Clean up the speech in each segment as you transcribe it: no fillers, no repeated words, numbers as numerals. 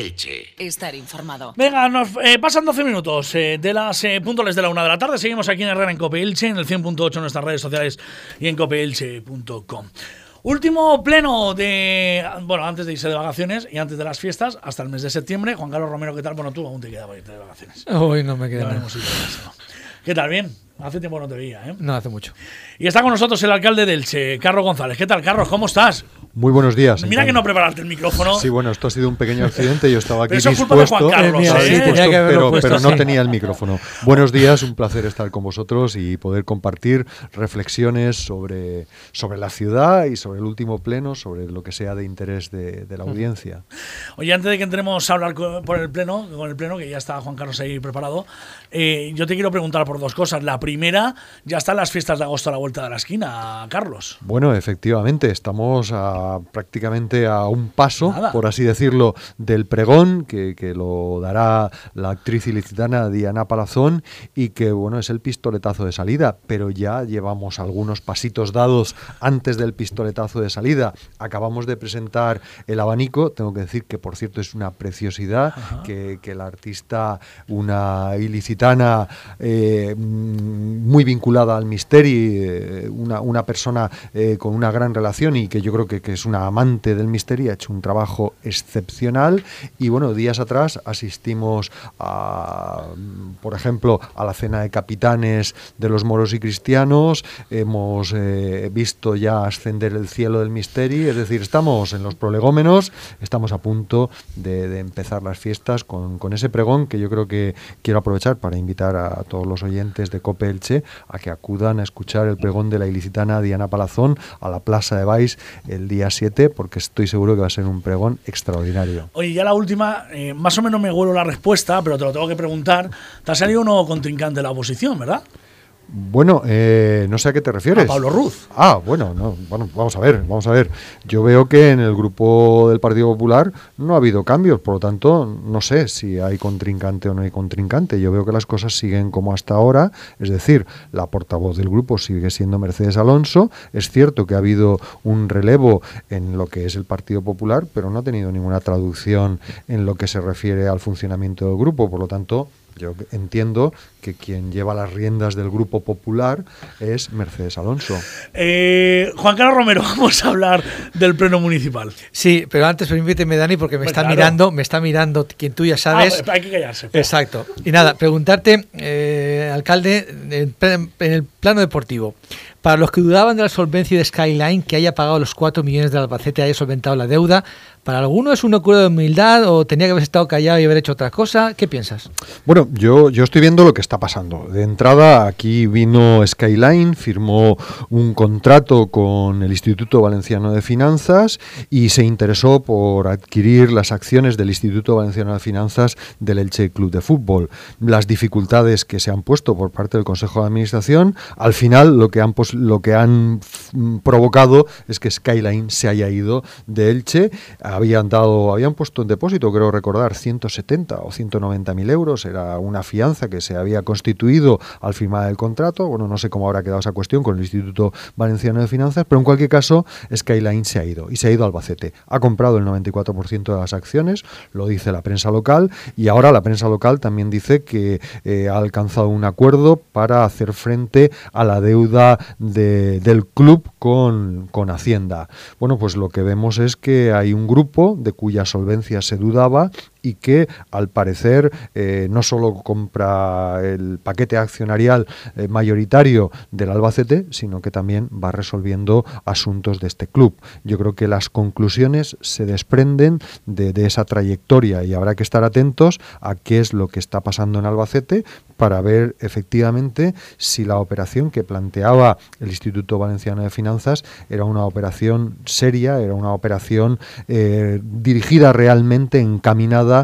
Elche. Estar informado. Venga, nos pasan 12 minutos de las puntuales de la 1 de la tarde. Seguimos aquí en Herrera en Cope Elche, en el 100.8 en nuestras redes sociales y en copeelche.com. Último pleno de... Bueno, antes de irse de vacaciones y antes de las fiestas, hasta el mes de septiembre. Juan Carlos Romero, ¿qué tal? Bueno, tú aún te queda para irte de vacaciones. Hoy no me queda nada. ¿Qué tal? ¿Bien? Hace tiempo no te veía, ¿eh? No, hace mucho. Y está con nosotros el alcalde de Elche, Carlos González. ¿Qué tal, Carlos? ¿Cómo estás? Muy buenos días. Mira que no preparaste el micrófono. Sí, bueno, esto ha sido un pequeño accidente. Yo estaba aquí eso dispuesto, es culpa de Juan Carlos, pero no tenía el micrófono. Buenos días, un placer estar con vosotros y poder compartir reflexiones sobre la ciudad y sobre el último pleno, sobre lo que sea de interés de la audiencia. Oye, antes de que entremos a hablar con el pleno, que ya está Juan Carlos ahí preparado, yo te quiero preguntar por dos cosas. La primera, ya están las fiestas de agosto a la vuelta de la esquina, Carlos. Bueno, efectivamente, estamos prácticamente a un paso, por así decirlo, del pregón que lo dará la actriz ilicitana Diana Palazón y que, bueno, es el pistoletazo de salida, pero ya llevamos algunos pasitos dados antes del pistoletazo de salida. Acabamos de presentar el abanico, tengo que decir que, por cierto, es una preciosidad, que la artista, una ilicitana muy vinculada al misteri, una persona con una gran relación y que yo creo que es una amante del misteri, ha hecho un trabajo excepcional. Y bueno, días atrás asistimos por ejemplo, a la cena de capitanes de los moros y cristianos, hemos visto ya ascender el cielo del misteri, es decir, estamos en los prolegómenos, estamos a punto de empezar las fiestas con ese pregón que yo creo que quiero aprovechar para invitar a todos los oyentes de Cope Elche a que acudan a escuchar el pregón de la ilicitana Diana Palazón a la Plaza de Baix el día 7, porque estoy seguro que va a ser un pregón extraordinario. Oye, ya la última, más o menos me huelo la respuesta, pero te lo tengo que preguntar. Te ha salido un nuevo contrincante de la oposición, ¿verdad? Bueno, no sé a qué te refieres. A Pablo Ruz. Bueno, vamos a ver. Yo veo que en el grupo del Partido Popular no ha habido cambios, por lo tanto, no sé si hay contrincante o no hay contrincante. Yo veo que las cosas siguen como hasta ahora, es decir, la portavoz del grupo sigue siendo Mercedes Alonso. Es cierto que ha habido un relevo en lo que es el Partido Popular, pero no ha tenido ninguna traducción en lo que se refiere al funcionamiento del grupo, por lo tanto, yo entiendo que quien lleva las riendas del Grupo Popular es Mercedes Alonso. Juan Carlos Romero, vamos a hablar del pleno municipal. Sí, pero antes permíteme, Dani, porque me está mirando quien tú ya sabes. Hay que callarse. Exacto. Y nada, preguntarte, alcalde, en el plano deportivo, para los que dudaban de la solvencia de Skyline, que haya pagado los 4 millones de Albacete, haya solventado la deuda, ¿para alguno es un acuerdo de humildad o tenía que haber estado callado y haber hecho otra cosa? ¿Qué piensas? Bueno, yo estoy viendo lo que está pasando. De entrada, aquí vino Skyline, firmó un contrato con el Instituto Valenciano de Finanzas y se interesó por adquirir las acciones del Instituto Valenciano de Finanzas del Elche Club de Fútbol. Las dificultades que se han puesto por parte del Consejo de Administración, al final lo que han provocado es que Skyline se haya ido de Elche. Habían puesto en depósito, creo recordar, 170 o 190.000 euros, era una fianza que se había constituido al firmar el contrato. Bueno, no sé cómo habrá quedado esa cuestión con el Instituto Valenciano de Finanzas, pero en cualquier caso, Skyline se ha ido, y se ha ido a Albacete. Ha comprado el 94% de las acciones, lo dice la prensa local, y ahora la prensa local también dice que ha alcanzado un acuerdo para hacer frente a la deuda del club con Hacienda. Bueno, pues lo que vemos es que hay un grupo de cuya solvencia se dudaba y que al parecer no solo compra el paquete accionarial mayoritario del Albacete, sino que también va resolviendo asuntos de este club. Yo creo que las conclusiones se desprenden de esa trayectoria y habrá que estar atentos a qué es lo que está pasando en Albacete para ver efectivamente si la operación que planteaba el Instituto Valenciano de Finanzas era una operación seria, era una operación dirigida realmente, encaminada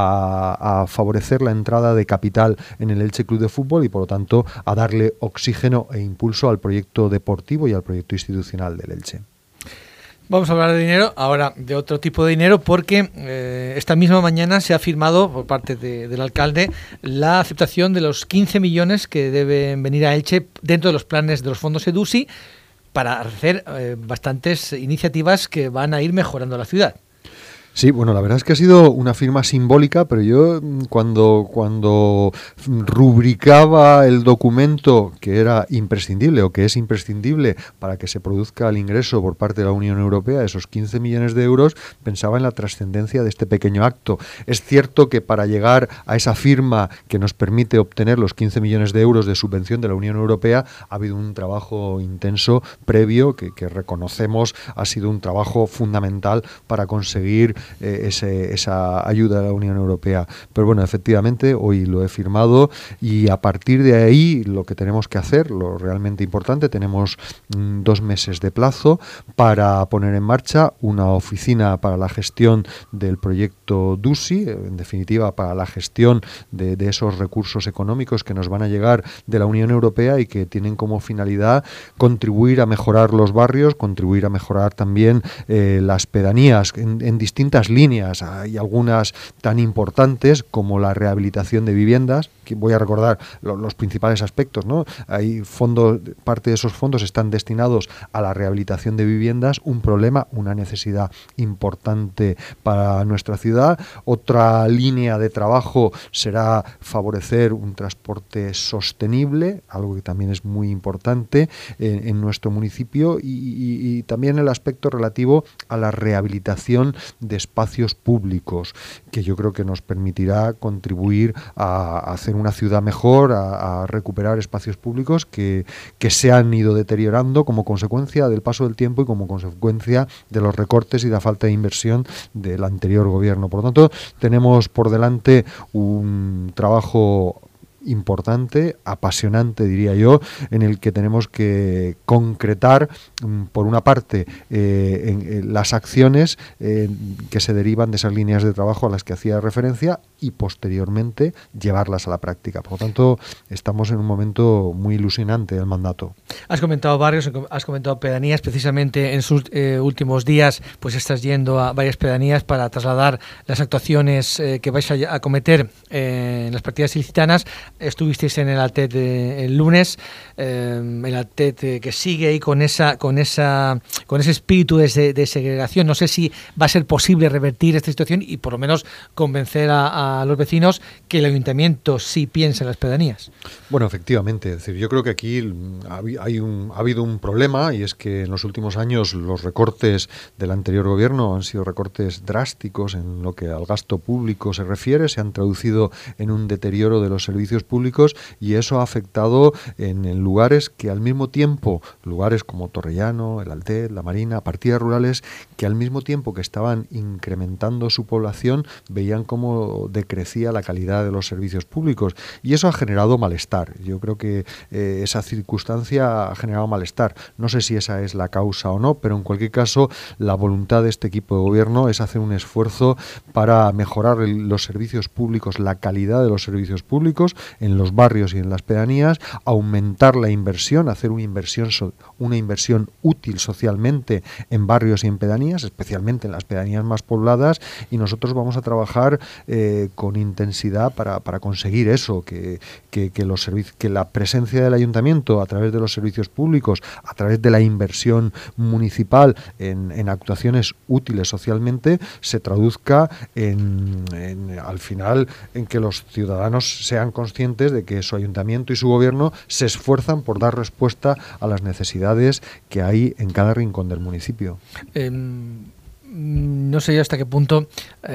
a favorecer la entrada de capital en el Elche Club de Fútbol y por lo tanto a darle oxígeno e impulso al proyecto deportivo y al proyecto institucional del Elche. Vamos a hablar de dinero, ahora de otro tipo de dinero, porque esta misma mañana se ha firmado por parte del alcalde la aceptación de los 15 millones que deben venir a Elche dentro de los planes de los fondos EDUSI para hacer bastantes iniciativas que van a ir mejorando la ciudad. Sí, bueno, la verdad es que ha sido una firma simbólica, pero yo cuando rubricaba el documento que era imprescindible o que es imprescindible para que se produzca el ingreso por parte de la Unión Europea, esos 15 millones de euros, pensaba en la trascendencia de este pequeño acto. Es cierto que para llegar a esa firma que nos permite obtener los 15 millones de euros de subvención de la Unión Europea, ha habido un trabajo intenso previo que reconocemos ha sido un trabajo fundamental para conseguir esa ayuda de la Unión Europea. Pero bueno, efectivamente, hoy lo he firmado y a partir de ahí lo que tenemos que hacer, lo realmente importante, tenemos 2 meses de plazo para poner en marcha una oficina para la gestión del proyecto DUSI, en definitiva para la gestión de esos recursos económicos que nos van a llegar de la Unión Europea y que tienen como finalidad contribuir a mejorar los barrios, contribuir a mejorar también las pedanías en distintas líneas. Hay algunas tan importantes como la rehabilitación de viviendas, que voy a recordar los principales aspectos, ¿no? Hay fondos, parte de esos fondos están destinados a la rehabilitación de viviendas, un problema, una necesidad importante para nuestra ciudad. Otra línea de trabajo será favorecer un transporte sostenible, algo que también es muy importante en nuestro municipio, y también el aspecto relativo a la rehabilitación de espacios públicos, que yo creo que nos permitirá contribuir a hacer una ciudad mejor, a recuperar espacios públicos que se han ido deteriorando como consecuencia del paso del tiempo y como consecuencia de los recortes y la falta de inversión del anterior gobierno. Por lo tanto, tenemos por delante un trabajo importante, apasionante, diría yo, en el que tenemos que concretar, por una parte, en las acciones que se derivan de esas líneas de trabajo a las que hacía referencia y posteriormente llevarlas a la práctica. Por lo tanto, estamos en un momento muy ilusionante del mandato. Has comentado barrios, has comentado pedanías. Precisamente en sus últimos días pues estás yendo a varias pedanías para trasladar las actuaciones que vais a acometer en las partidas ilicitanas. Estuvisteis en el Altet el lunes, el Altet que sigue ahí con ese espíritu de segregación. No sé si va a ser posible revertir esta situación y por lo menos convencer a los vecinos que el ayuntamiento sí piensa en las pedanías. Bueno, efectivamente, es decir, yo creo que aquí ha habido un problema, y es que en los últimos años los recortes del anterior gobierno han sido recortes drásticos en lo que al gasto público se refiere, se han traducido en un deterioro de los servicios públicos y eso ha afectado en lugares que al mismo tiempo, lugares como Torrellano, el Altet, la Marina, partidas rurales, que al mismo tiempo que estaban incrementando su población, veían cómo decrecía la calidad de los servicios públicos y eso ha generado malestar. Yo creo que esa circunstancia ha generado malestar. No sé si esa es la causa o no, pero en cualquier caso la voluntad de este equipo de gobierno es hacer un esfuerzo para mejorar los servicios públicos, la calidad de los servicios públicos en los barrios y en las pedanías, aumentar la inversión, hacer una inversión útil socialmente en barrios y en pedanías, especialmente en las pedanías más pobladas, y nosotros vamos a trabajar con intensidad para conseguir eso, que la presencia del ayuntamiento a través de los servicios públicos, a través de la inversión municipal en actuaciones útiles socialmente, se traduzca al final en que los ciudadanos sean conscientes de que su ayuntamiento y su gobierno se esfuerzan por dar respuesta a las necesidades que hay en cada rincón del municipio. No sé yo hasta qué punto,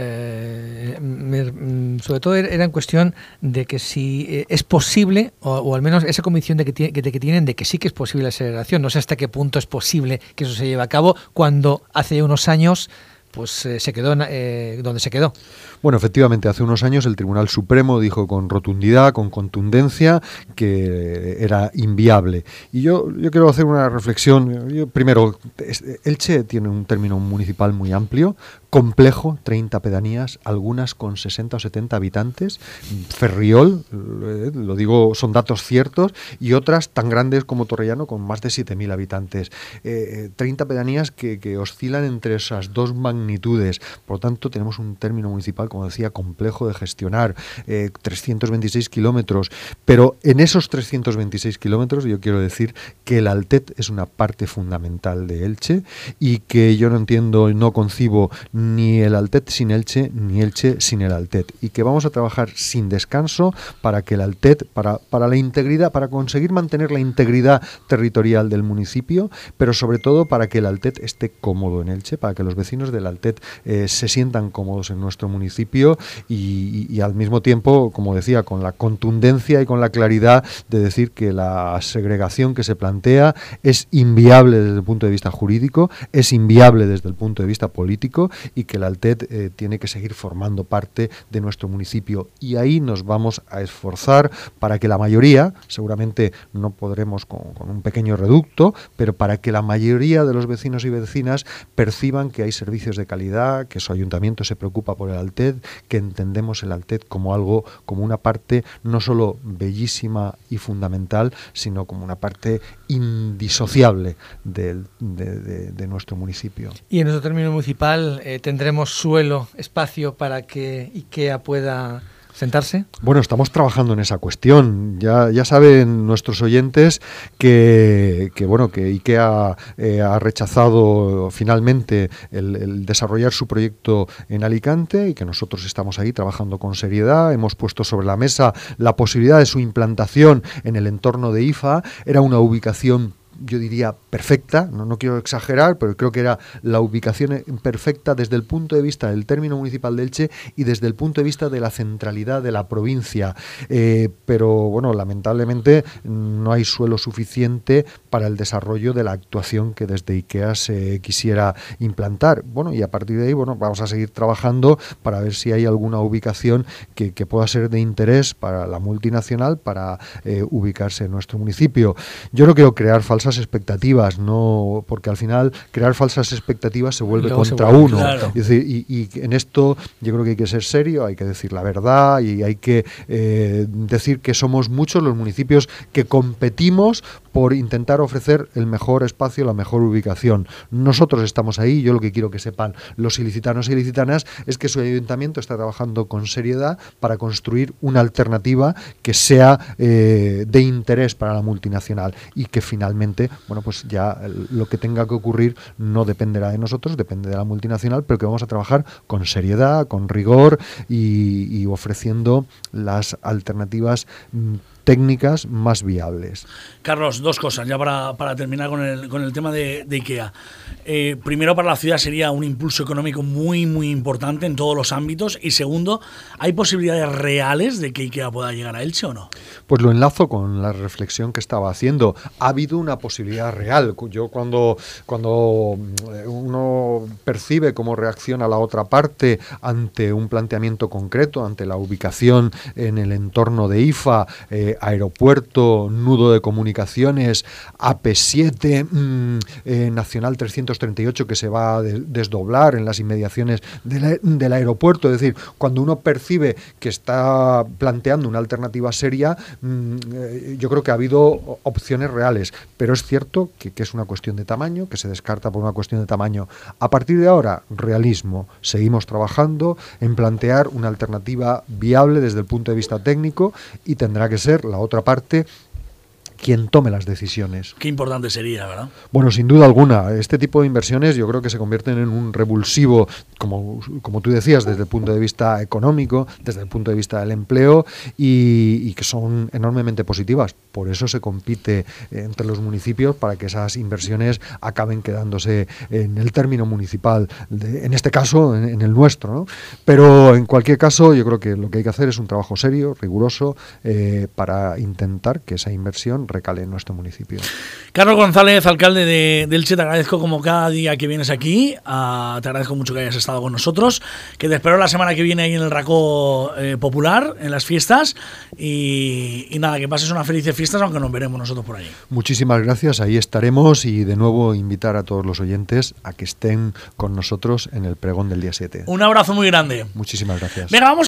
sobre todo era en cuestión de que si es posible, o al menos esa convicción de que tienen de que sí que es posible la segregación. No sé hasta qué punto es posible que eso se lleve a cabo cuando hace unos años pues se quedó donde se quedó. Bueno, efectivamente, hace unos años el Tribunal Supremo dijo con rotundidad, con contundencia, que era inviable. Y yo quiero hacer una reflexión. Primero, Elche tiene un término municipal muy amplio, complejo, 30 pedanías, algunas con 60 o 70 habitantes, Ferriol, lo digo, son datos ciertos, y otras tan grandes como Torrellano con más de 7.000 habitantes. 30 pedanías que oscilan entre esas dos magnitudes. Por lo tanto, tenemos un término municipal, como decía, complejo de gestionar, 326 kilómetros, pero en esos 326 kilómetros yo quiero decir que el Altet es una parte fundamental de Elche y que yo no entiendo, no concibo ni el Altet sin Elche, ni Elche sin el Altet, y que vamos a trabajar sin descanso para que el Altet, para la integridad, para conseguir mantener la integridad territorial del municipio, pero sobre todo para que el Altet esté cómodo en Elche, para que los vecinos del Altet se sientan cómodos en nuestro municipio y al mismo tiempo, como decía, con la contundencia y con la claridad de decir que la segregación que se plantea es inviable desde el punto de vista jurídico, es inviable desde el punto de vista político y que el Altet tiene que seguir formando parte de nuestro municipio, y ahí nos vamos a esforzar para que la mayoría, seguramente no podremos con un pequeño reducto, pero para que la mayoría de los vecinos y vecinas perciban que hay servicios de calidad, que su ayuntamiento se preocupa por el Altet, que entendemos el Altet como algo, como una parte no solo bellísima y fundamental, sino como una parte indisociable de nuestro municipio. Y en nuestro término municipal tendremos suelo, espacio para que IKEA pueda sentarse. Bueno, estamos trabajando en esa cuestión. Ya saben nuestros oyentes que IKEA ha rechazado finalmente el desarrollar su proyecto en Alicante y que nosotros estamos ahí trabajando con seriedad. Hemos puesto sobre la mesa la posibilidad de su implantación en el entorno de IFA. Era una ubicación, yo diría, perfecta, no quiero exagerar, pero creo que era la ubicación perfecta desde el punto de vista del término municipal de Elche y desde el punto de vista de la centralidad de la provincia. Pero bueno, lamentablemente no hay suelo suficiente para el desarrollo de la actuación que desde IKEA se quisiera implantar. Bueno, y a partir de ahí, bueno, vamos a seguir trabajando para ver si hay alguna ubicación que pueda ser de interés para la multinacional para ubicarse en nuestro municipio. Yo no quiero crear falsas expectativas, no, porque al final crear falsas expectativas se vuelve contra uno. Claro. Es decir, y en esto yo creo que hay que ser serio, hay que decir la verdad y hay que decir que somos muchos los municipios que competimos por intentar ofrecer el mejor espacio, la mejor ubicación. Nosotros estamos ahí. Yo lo que quiero que sepan los ilicitanos y ilicitanas es que su ayuntamiento está trabajando con seriedad para construir una alternativa que sea de interés para la multinacional y que finalmente, bueno, pues ya lo que tenga que ocurrir no dependerá de nosotros, depende de la multinacional, pero que vamos a trabajar con seriedad, con rigor y ofreciendo las alternativas técnicas más viables. Carlos, dos cosas ya para terminar con el tema de IKEA. Primero, para la ciudad sería un impulso económico muy, muy importante en todos los ámbitos. Y segundo, ¿hay posibilidades reales de que IKEA pueda llegar a Elche o no? Pues lo enlazo con la reflexión que estaba haciendo. Ha habido una posibilidad real. Yo cuando uno percibe cómo reacciona la otra parte ante un planteamiento concreto, ante la ubicación en el entorno de IFA, aeropuerto, nudo de comunicaciones, AP7, Nacional 338 que se va a desdoblar en las inmediaciones del aeropuerto. Es decir, cuando uno percibe que está planteando una alternativa seria, yo creo que ha habido opciones reales, pero es cierto que es una cuestión de tamaño, que se descarta por una cuestión de tamaño. A partir de ahora, realismo. Seguimos trabajando en plantear una alternativa viable desde el punto de vista técnico y tendrá que ser la otra parte quien tome las decisiones. Qué importante sería, ¿verdad? Bueno, sin duda alguna. Este tipo de inversiones yo creo que se convierten en un revulsivo, como tú decías, desde el punto de vista económico, desde el punto de vista del empleo y que son enormemente positivas. Por eso se compite entre los municipios para que esas inversiones acaben quedándose en el término municipal, en este caso, en el nuestro, ¿no? Pero en cualquier caso, yo creo que lo que hay que hacer es un trabajo serio, riguroso, para intentar que esa inversión recale en nuestro municipio. Carlos González, alcalde de Elche, te agradezco como cada día que vienes aquí, te agradezco mucho que hayas estado con nosotros, que te espero la semana que viene ahí en el Racó Popular, en las fiestas, y nada, que pases unas felices fiestas, aunque nos veremos nosotros por ahí. Muchísimas gracias, ahí estaremos y de nuevo invitar a todos los oyentes a que estén con nosotros en el pregón del día 7. Un abrazo muy grande. Muchísimas gracias. Venga, vamos.